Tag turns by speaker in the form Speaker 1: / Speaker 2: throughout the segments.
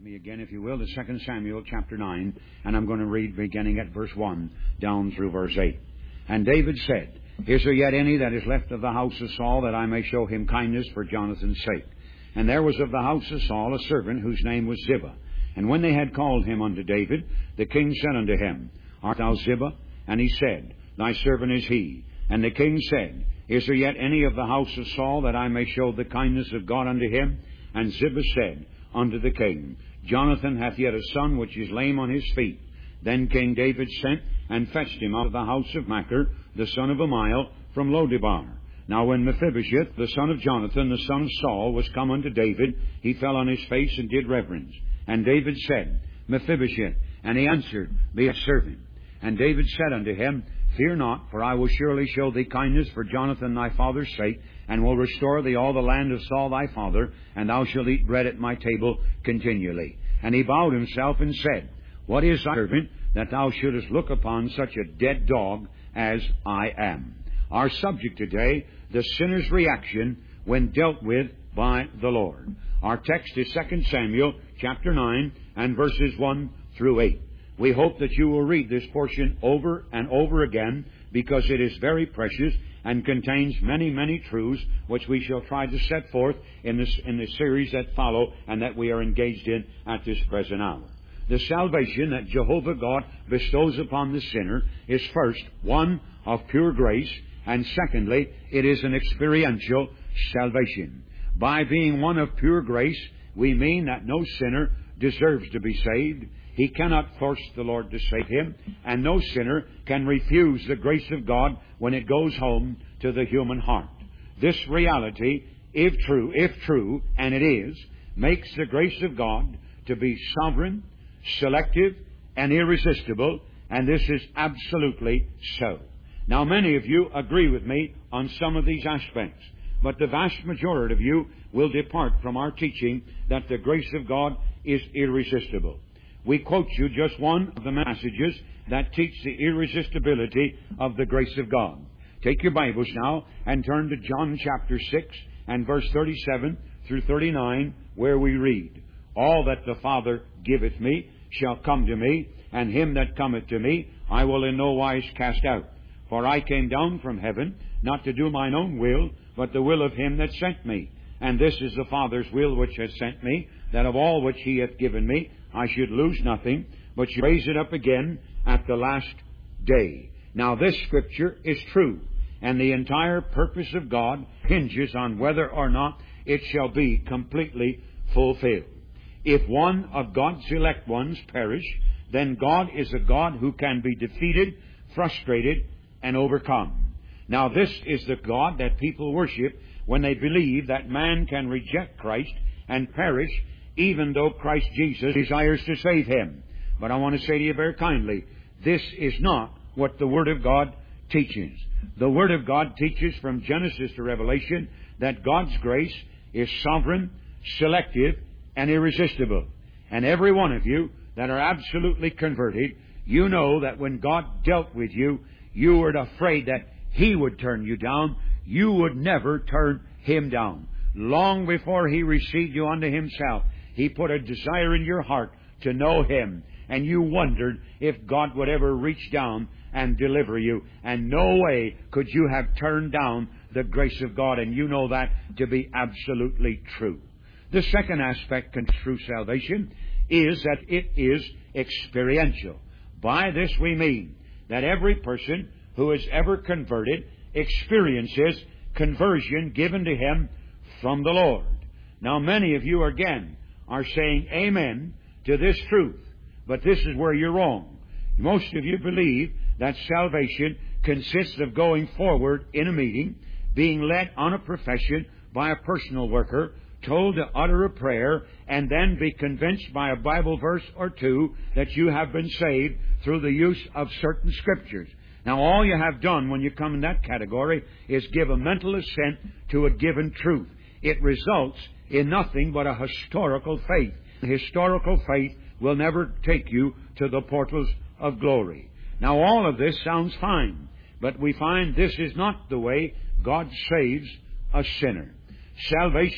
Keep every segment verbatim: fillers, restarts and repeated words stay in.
Speaker 1: Me again, if you will, to Second Samuel chapter nine, and I'm going to read beginning at verse one down through verse eight. And David said, Is there yet any that is left of the house of Saul, that I may show him kindness for Jonathan's sake? And there was of the house of Saul a servant whose name was Ziba. And when they had called him unto David, the king said unto him, Art thou Ziba? And he said, Thy servant is he. And the king said, Is there yet any of the house of Saul, that I may show the kindness of God unto him? And Ziba said unto the king, Jonathan hath yet a son which is lame on his feet. Then King David sent and fetched him out of the house of Machir, the son of Amiel, from Lodebar. Now when Mephibosheth, the son of Jonathan, the son of Saul, was come unto David, he fell on his face and did reverence. And David said, Mephibosheth. And he answered, Be a servant. And David said unto him, Fear not, for I will surely show thee kindness for Jonathan thy father's sake, and will restore thee all the land of Saul thy father, and thou shalt eat bread at my table continually. And he bowed himself and said, What is thy servant, that thou shouldest look upon such a dead dog as I am? Our subject today, the sinner's reaction when dealt with by the Lord. Our text is Second Samuel chapter nine and verses one through eight. We hope that you will read this portion over and over again, because it is very precious and contains many, many truths which we shall try to set forth in this in the series that follow and that we are engaged in at this present hour. The salvation that Jehovah God bestows upon the sinner is first one of pure grace, and secondly, it is an experiential salvation. By being one of pure grace, we mean that no sinner deserves to be saved. He cannot force the Lord to save him, and no sinner can refuse the grace of God when it goes home to the human heart. This reality, if true, if true, and it is, makes the grace of God to be sovereign, selective, and irresistible, and this is absolutely so. Now, many of you agree with me on some of these aspects, but the vast majority of you will depart from our teaching that the grace of God is irresistible. We quote you just one of the passages that teach the irresistibility of the grace of God. Take your Bibles now and turn to John chapter six and verse thirty-seven through thirty-nine, where we read, All that the Father giveth me shall come to me, and him that cometh to me I will in no wise cast out. For I came down from heaven, not to do mine own will, but the will of him that sent me. And this is the Father's will which has sent me, that of all which he hath given me I should lose nothing, but should raise it up again at the last day. Now this Scripture is true, and the entire purpose of God hinges on whether or not it shall be completely fulfilled. If one of God's elect ones perish, then God is a God who can be defeated, frustrated, and overcome. Now this is the God that people worship when they believe that man can reject Christ and perish, even though Christ Jesus desires to save him. But I want to say to you very kindly, this is not what the Word of God teaches. The Word of God teaches from Genesis to Revelation that God's grace is sovereign, selective, and irresistible. And every one of you that are absolutely converted, you know that when God dealt with you, you were afraid that He would turn you down. You would never turn Him down. Long before He received you unto Himself, He put a desire in your heart to know Him. And you wondered if God would ever reach down and deliver you. And no way could you have turned down the grace of God. And you know that to be absolutely true. The second aspect of true salvation is that it is experiential. By this we mean that every person who is ever converted experiences conversion given to him from the Lord. Now many of you again are saying amen to this truth, but this is where you're wrong. Most of you believe that salvation consists of going forward in a meeting, being led on a profession by a personal worker, told to utter a prayer, and then be convinced by a Bible verse or two that you have been saved through the use of certain Scriptures. Now, all you have done when you come in that category is give a mental assent to a given truth. It results in nothing but a historical faith. Historical faith will never take you to the portals of glory. Now, all of this sounds fine, but we find this is not the way God saves a sinner. Salvation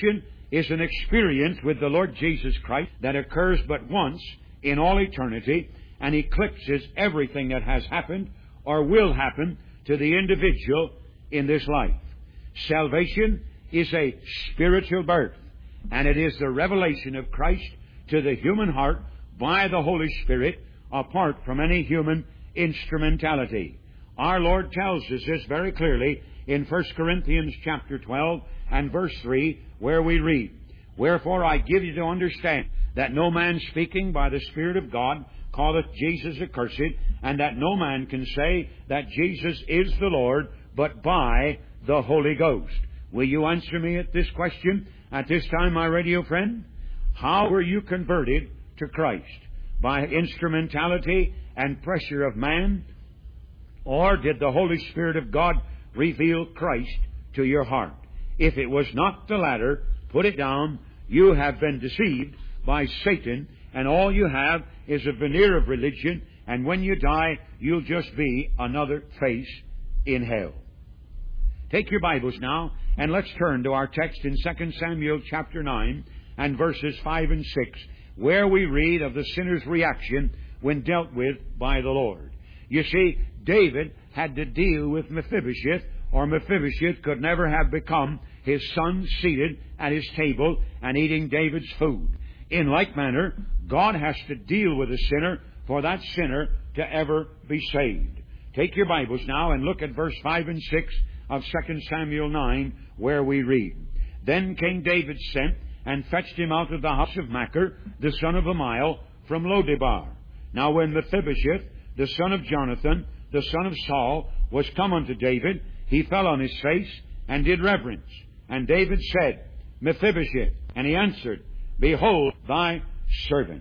Speaker 1: is an experience with the Lord Jesus Christ that occurs but once in all eternity and eclipses everything that has happened or will happen to the individual in this life. Salvation is a spiritual birth, and it is the revelation of Christ to the human heart by the Holy Spirit apart from any human instrumentality. Our Lord tells us this very clearly in First Corinthians chapter twelve and verse three, where we read, "Wherefore I give you to understand that no man speaking by the Spirit of God calleth Jesus accursed, and that no man can say that Jesus is the Lord but by the Holy Ghost." Will you answer me at this question at this time, my radio friend? How were you converted to Christ? By instrumentality and pressure of man? Or did the Holy Spirit of God reveal Christ to your heart? If it was not the latter, put it down. You have been deceived by Satan, and all you have is a veneer of religion, and when you die, you'll just be another face in hell. Take your Bibles now, and let's turn to our text in Second Samuel chapter nine and verses five and six, where we read of the sinner's reaction when dealt with by the Lord. You see, David had to deal with Mephibosheth, or Mephibosheth could never have become his son seated at his table and eating David's food. In like manner, God has to deal with a sinner for that sinner to ever be saved. Take your Bibles now and look at verse five and six of Second Samuel nine, where we read, "Then King David sent and fetched him out of the house of Machir, the son of Amiel, from Lodebar. Now when Mephibosheth, the son of Jonathan, the son of Saul, was come unto David, he fell on his face and did reverence. And David said, Mephibosheth. And he answered, Behold thy servant."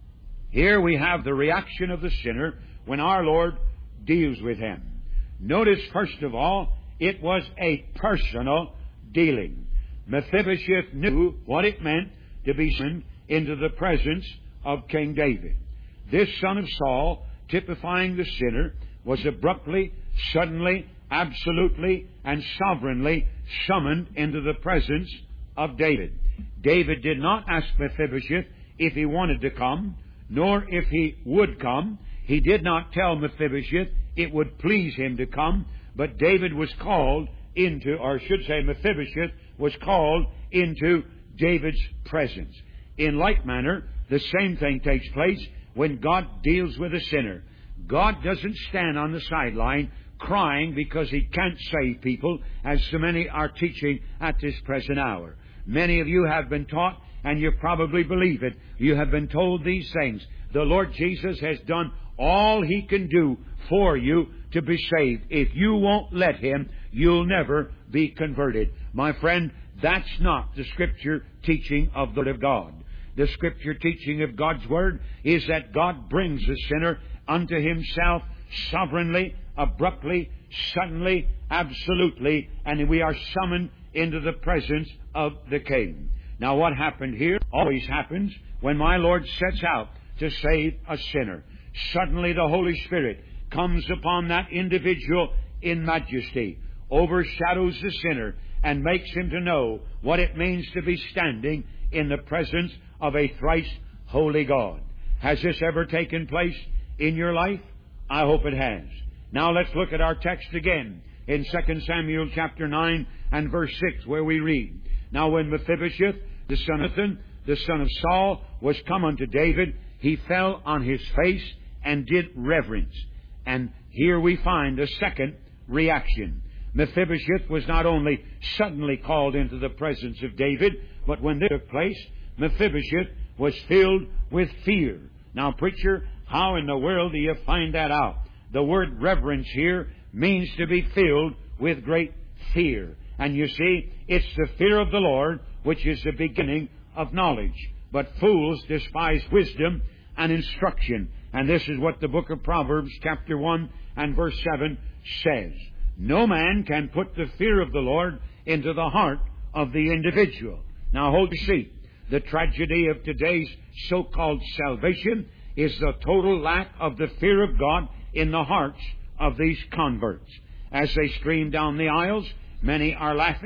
Speaker 1: Here we have the reaction of the sinner when our Lord deals with him. Notice, first of all, it was a personal dealing. Mephibosheth knew what it meant to be summoned into the presence of King David. This son of Saul, typifying the sinner, was abruptly, suddenly, absolutely, and sovereignly summoned into the presence of David. David did not ask Mephibosheth if he wanted to come, nor if he would come. He did not tell Mephibosheth it would please him to come, but David was called into, or I should say Mephibosheth was called into David's presence. In like manner, the same thing takes place when God deals with a sinner. God doesn't stand on the sideline crying because He can't save people, as so many are teaching at this present hour. Many of you have been taught, and you probably believe it. You have been told these things. The Lord Jesus has done all He can do for you to be saved. If you won't let Him, you'll never be converted. My friend, that's not the Scripture teaching of the Word of God. The Scripture teaching of God's Word is that God brings the sinner unto Himself sovereignly, abruptly, suddenly, absolutely, and we are summoned into the presence of the King. Now, what happened here always happens when my Lord sets out to save a sinner. Suddenly the Holy Spirit comes upon that individual in majesty, overshadows the sinner, and makes him to know what it means to be standing in the presence of a thrice holy God. Has this ever taken place in your life? I hope it has. Now let's look at our text again in Second Samuel chapter nine and verse six, where we read, "Now when Mephibosheth, the son of Jonathan, the son of Saul, was come unto David, he fell on his face and did reverence." And here we find a second reaction. Mephibosheth was not only suddenly called into the presence of David, but when this took place, Mephibosheth was filled with fear. Now, preacher, how in the world do you find that out? The word reverence here means to be filled with great fear. And you see, it's the fear of the Lord which is the beginning of knowledge. But fools despise wisdom and instruction. And this is what the book of Proverbs chapter one and verse seven says. No man can put the fear of the Lord into the heart of the individual. Now hold your seat. The tragedy of today's so-called salvation is the total lack of the fear of God in the hearts of these converts. As they stream down the aisles, many are laughing,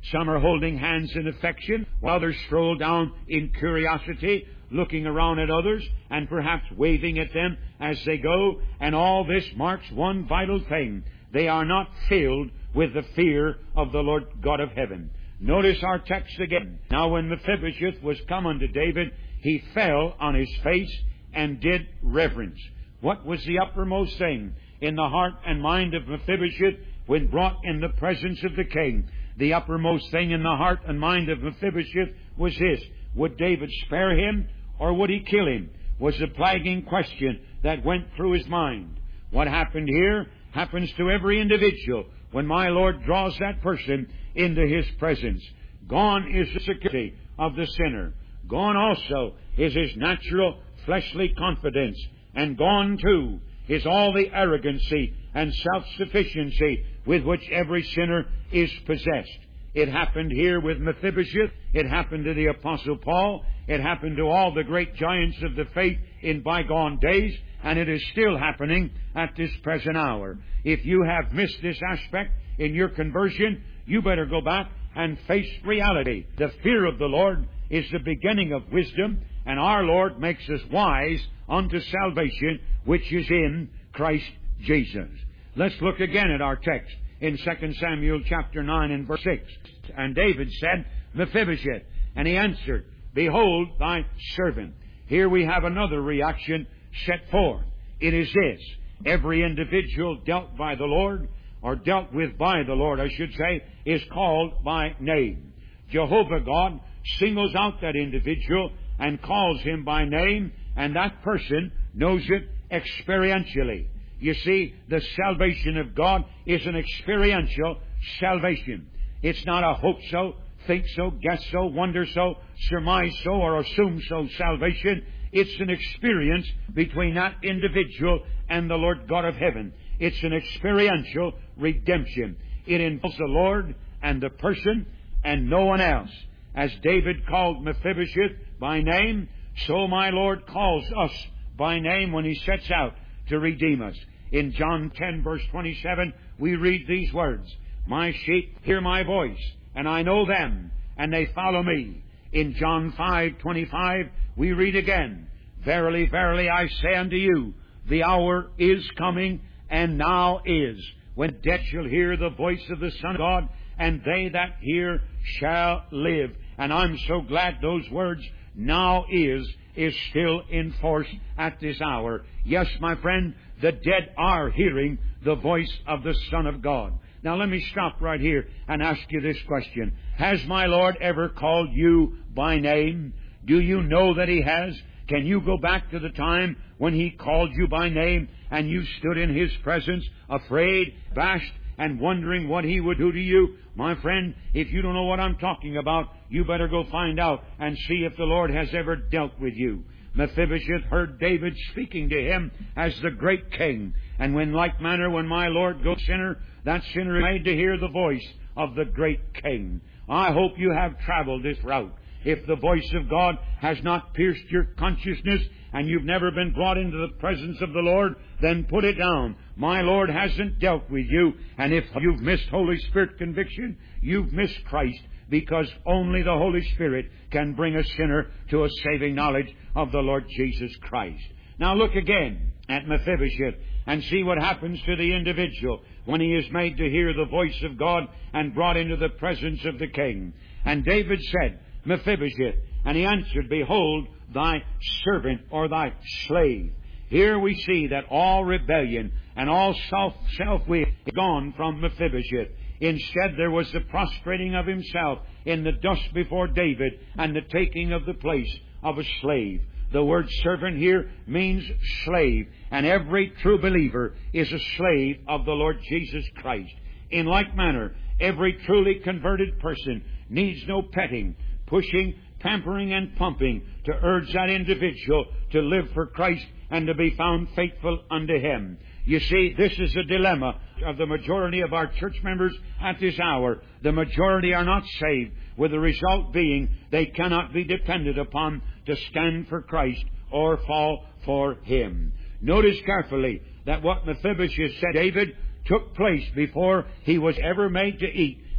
Speaker 1: Some are holding hands in affection, while others stroll down in curiosity, looking around at others, and perhaps waving at them as they go. And all this marks one vital thing. They are not filled with the fear of the Lord God of heaven. Notice our text again. Now when Mephibosheth was come unto David, he fell on his face and did reverence. What was the uppermost thing in the heart and mind of Mephibosheth when brought in the presence of the king? The uppermost thing in the heart and mind of Mephibosheth was this: would David spare him, or would he kill him? Was the plaguing question that went through his mind. What happened here happens to every individual when my Lord draws that person into His presence. Gone is the security of the sinner. Gone also is his natural fleshly confidence. And gone, too, is all the arrogancy and self-sufficiency with which every sinner is possessed. It happened here with Mephibosheth. It happened to the Apostle Paul. It happened to all the great giants of the faith in bygone days. And it is still happening at this present hour. If you have missed this aspect in your conversion, you better go back and face reality. The fear of the Lord is the beginning of wisdom, and our Lord makes us wise unto salvation, which is in Christ Jesus. Let's look again at our text in Second Samuel chapter nine and verse six. And David said, Mephibosheth. And he answered, Behold thy servant. Here we have another reaction set forth. It is this: every individual dealt by the Lord, or dealt with by the Lord, I should say, is called by name. Jehovah God singles out that individual and calls him by name, and that person knows it experientially. You see, the salvation of God is an experiential salvation. It's not a hope so, think so, guess so, wonder so, surmise so, or assume so salvation. It's an experience between that individual and the Lord God of heaven. It's an experiential redemption. It involves the Lord and the person and no one else. As David called Mephibosheth by name, so my Lord calls us by name when He sets out to redeem us. In John ten verse twenty-seven, we read these words: My sheep hear my voice, and I know them, and they follow me. In John five twenty-five, we read again, Verily, verily, I say unto you, the hour is coming, and now is, when dead shall hear the voice of the Son of God, and they that hear shall live. And I'm so glad those words, now is, is still in force at this hour. Yes, my friend, the dead are hearing the voice of the Son of God. Now let me stop right here and ask you this question. Has my Lord ever called you by name? Do you know that He has? Can you go back to the time when He called you by name and you stood in His presence, afraid, abashed, and wondering what He would do to you? My friend, if you don't know what I'm talking about, you better go find out and see if the Lord has ever dealt with you. Mephibosheth heard David speaking to him as the great king. And when like manner, when my Lord goes sinner, that sinner is made to hear the voice of the great king. I hope you have traveled this route. If the voice of God has not pierced your consciousness and you've never been brought into the presence of the Lord, then put it down. My Lord hasn't dealt with you. And if you've missed Holy Spirit conviction, you've missed Christ, because only the Holy Spirit can bring a sinner to a saving knowledge of the Lord Jesus Christ. Now look again at Mephibosheth and see what happens to the individual when he is made to hear the voice of God and brought into the presence of the king. And David said, Mephibosheth. And he answered, Behold thy servant, or thy slave. Here we see that all rebellion and all self, self-will is gone from Mephibosheth. Instead, there was the prostrating of himself in the dust before David and the taking of the place of a slave. The word servant here means slave, and every true believer is a slave of the Lord Jesus Christ. In like manner, every truly converted person needs no petting, pushing, pampering, and pumping to urge that individual to live for Christ and to be found faithful unto Him. You see, this is a dilemma of the majority of our church members at this hour. The majority are not saved, with the result being they cannot be depended upon to stand for Christ or fall for Him. Notice carefully that what Mephibosheth said David took place before he was ever made to eat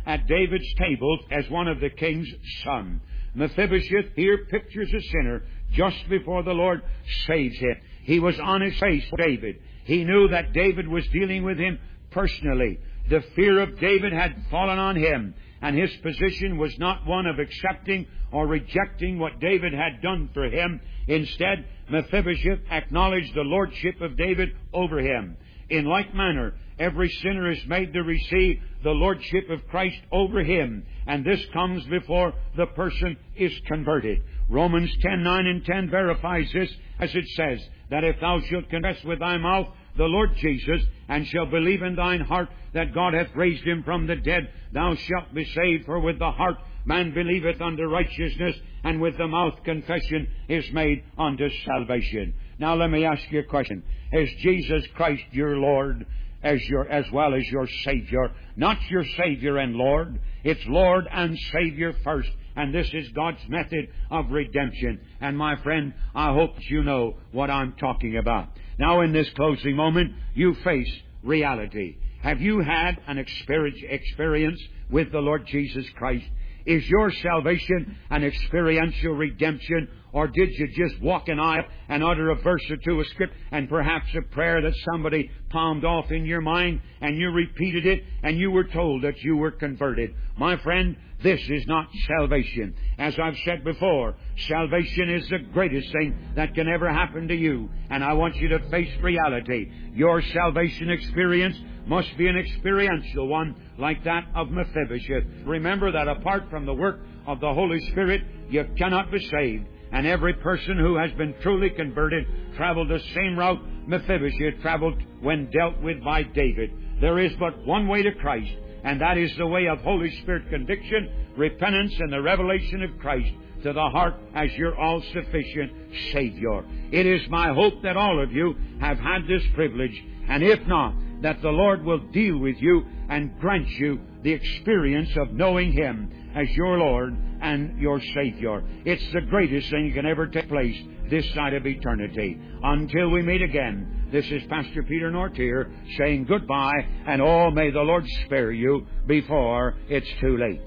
Speaker 1: at David's table as one of the king's sons. Mephibosheth here pictures a sinner just before the Lord saves him. He was on his face for David. He knew that David was dealing with him personally. The fear of David had fallen on him, and his position was not one of accepting or rejecting what David had done for him. Instead, Mephibosheth acknowledged the lordship of David over him. In like manner, every sinner is made to receive the lordship of Christ over him, and this comes before the person is converted. Romans ten, nine and ten verifies this, as it says, that if thou shalt confess with thy mouth the Lord Jesus, and shalt believe in thine heart that God hath raised him from the dead, thou shalt be saved. For with the heart man believeth unto righteousness, and with the mouth confession is made unto salvation. Now let me ask you a question. Is Jesus Christ your Lord as your as well as your Savior? Not your Savior and Lord. It's Lord and Savior first. And this is God's method of redemption. And my friend, I hope you know what I'm talking about. Now in this closing moment, you face reality. Have you had an experience with the Lord Jesus Christ? Is your salvation an experiential redemption, or did you just walk an aisle and utter a verse or two of script and perhaps a prayer that somebody palmed off in your mind, and you repeated it and you were told that you were converted? My friend, this is not salvation. As I've said before, salvation is the greatest thing that can ever happen to you, and I want you to face reality. Your salvation experience must be an experiential one, like that of Mephibosheth. Remember that apart from the work of the Holy Spirit, you cannot be saved. And every person who has been truly converted traveled the same route Mephibosheth traveled when dealt with by David. There is but one way to Christ, and that is the way of Holy Spirit conviction, repentance, and the revelation of Christ to the heart as your all-sufficient Savior. It is my hope that all of you have had this privilege, and if not, that the Lord will deal with you and grant you the experience of knowing Him as your Lord and your Savior. It's the greatest thing that can ever take place this side of eternity. Until we meet again, this is Pastor Peter Nortier saying goodbye, and oh, may the Lord spare you before it's too late.